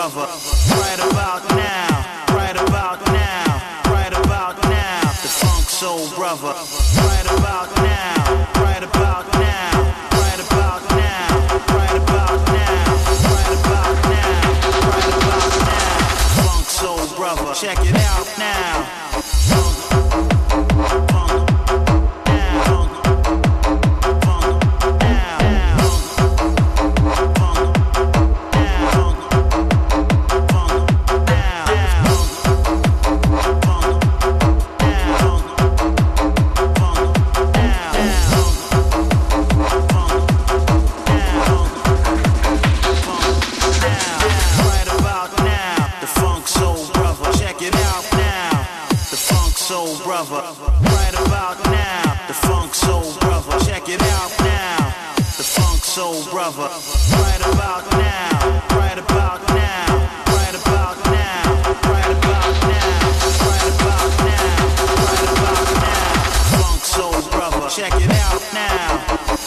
brother. Right about now, right about now, right about now. The funk soul brother. Right about now, right about now, right about now, right about now, right about now, right about now. Funk soul brother. Check it out now. Right about now, the funk soul brother. Check it out now, the funk soul brother. Right about now, right about now, right about now, right about now, right about now, right about now. Funk soul brother. Check it out now.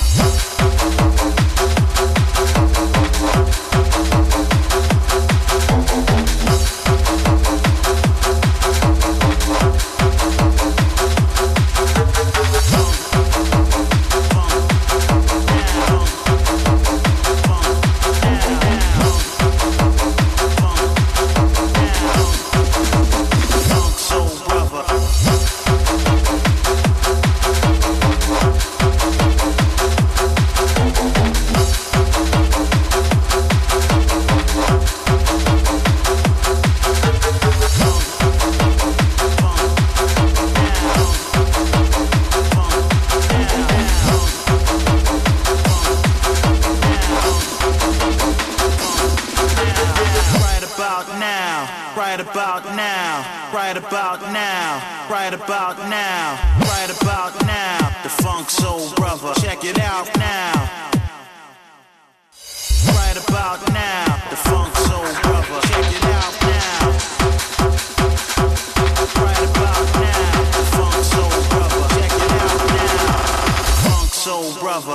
Right about now, right about now, right about now, right about now. The funk soul brother. Check it out now. Right about now, the funk soul brother. Check it out now. Right about now, the funk soul brother. Check it out now. Funk soul brother.